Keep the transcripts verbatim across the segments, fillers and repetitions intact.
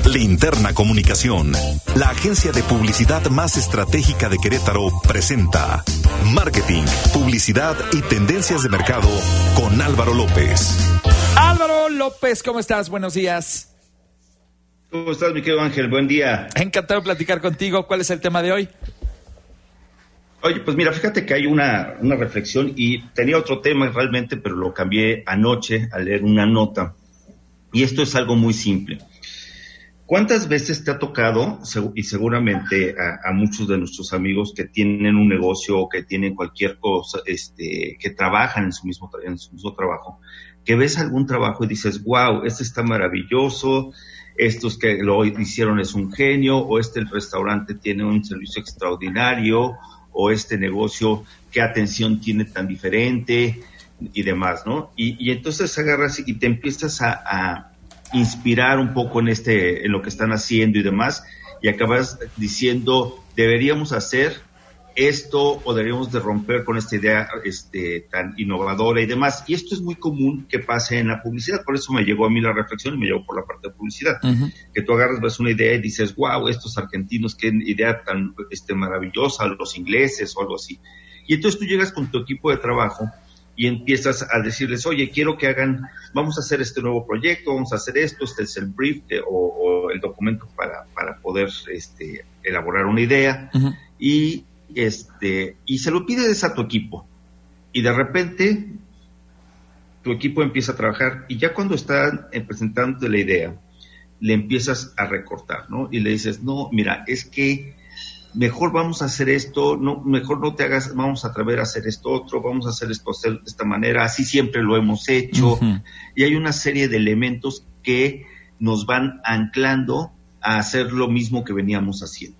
Linterna Comunicación, la agencia de publicidad más estratégica de Querétaro, presenta Marketing, Publicidad y Tendencias de Mercado con Álvaro López. Álvaro López, ¿cómo estás? Buenos días. ¿Cómo estás, mi querido Ángel? Buen día. Encantado de platicar contigo. ¿Cuál es el tema de hoy? Oye, pues mira, fíjate que hay una, una reflexión y tenía otro tema realmente, pero lo cambié anoche al leer una nota. Y esto es algo muy simple. ¿Cuántas veces te ha tocado, y seguramente a, a muchos de nuestros amigos que tienen un negocio o que tienen cualquier cosa, este, que trabajan en su mismo, en su mismo trabajo, que ves algún trabajo y dices, wow, este está maravilloso, estos que lo hicieron es un genio, o este el restaurante tiene un servicio extraordinario, o este negocio, qué atención tiene tan diferente, y demás, ¿no? Y, y entonces agarras y te empiezas a, a inspirar un poco en este, en lo que están haciendo y demás, y acabas diciendo, deberíamos hacer esto, o deberíamos de romper con esta idea este, tan innovadora y demás. Y esto es muy común que pase en la publicidad, por eso me llegó a mí la reflexión y me llegó por la parte de publicidad. Uh-huh. Que tú agarras, ves una idea y dices, wow, estos argentinos, qué idea tan este, maravillosa, los ingleses o algo así. Y entonces tú llegas con tu equipo de trabajo y empiezas a decirles, oye, quiero que hagan, vamos a hacer este nuevo proyecto, vamos a hacer esto, este es el brief de, o, o el documento para, para poder este, elaborar una idea. Uh-huh. Y este y se lo pides a tu equipo. Y de repente tu equipo empieza a trabajar y ya cuando están presentándote la idea, le empiezas a recortar, ¿no? Y le dices, no, mira, es que mejor vamos a hacer esto, no, mejor no te hagas, vamos a atrever a hacer esto otro, vamos a hacer esto hacer de esta manera, así siempre lo hemos hecho. Uh-huh. Y hay una serie de elementos que nos van anclando a hacer lo mismo que veníamos haciendo.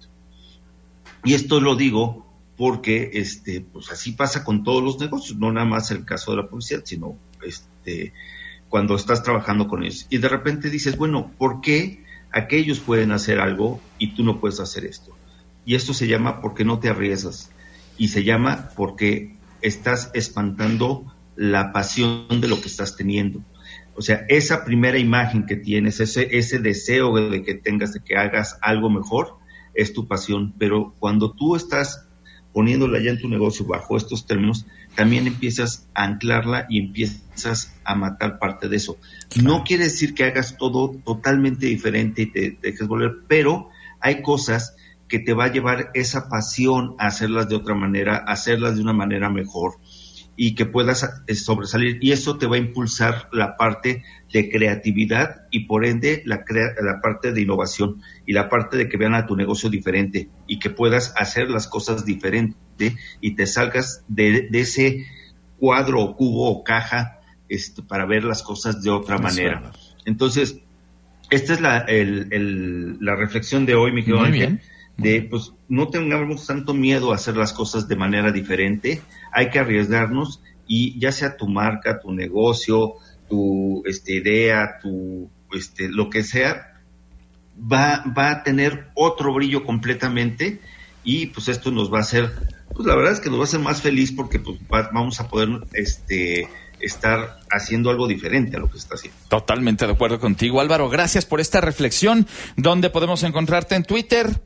Y esto lo digo porque este, pues así pasa con todos los negocios, no nada más el caso de la publicidad, sino este, cuando estás trabajando con ellos. Y de repente dices, bueno, ¿por qué aquellos pueden hacer algo y tú no puedes hacer esto? Y esto se llama porque no te arriesgas. Y se llama porque estás espantando la pasión de lo que estás teniendo. O sea, esa primera imagen que tienes, ese, ese deseo de que tengas, de que hagas algo mejor, es tu pasión. Pero cuando tú estás poniéndola ya en tu negocio bajo estos términos, también empiezas a anclarla y empiezas a matar parte de eso. No quiere decir que hagas todo totalmente diferente y te dejes volver, pero hay cosas que te va a llevar esa pasión a hacerlas de otra manera, a hacerlas de una manera mejor y que puedas sobresalir. Y eso te va a impulsar la parte de creatividad y por ende la, crea- la parte de innovación y la parte de que vean a tu negocio diferente y que puedas hacer las cosas diferente y te salgas de, de ese cuadro o cubo o caja este, para ver las cosas de otra manera. Suena. Entonces, esta es la, el, el, la reflexión de hoy, mi querido Ángel. De, pues, no tengamos tanto miedo a hacer las cosas de manera diferente, hay que arriesgarnos y ya sea tu marca, tu negocio, tu este, idea, tu este, lo que sea, va, va a tener otro brillo completamente y pues esto nos va a hacer, pues la verdad es que nos va a hacer más feliz porque pues va, vamos a poder este estar haciendo algo diferente a lo que se está haciendo. Totalmente de acuerdo contigo, Álvaro, gracias por esta reflexión. ¿Dónde podemos encontrarte en Twitter?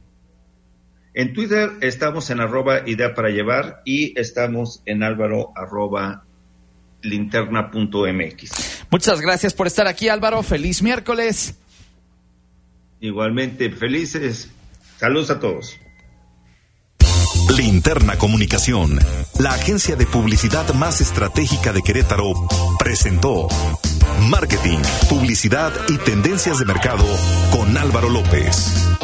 En Twitter estamos en arroba idea para llevar y estamos en álvaro arroba linterna punto mx. Muchas gracias por estar aquí, Álvaro. Feliz miércoles. Igualmente, felices. Saludos a todos. Linterna Comunicación, la agencia de publicidad más estratégica de Querétaro, presentó Marketing, Publicidad y Tendencias de Mercado con Álvaro López.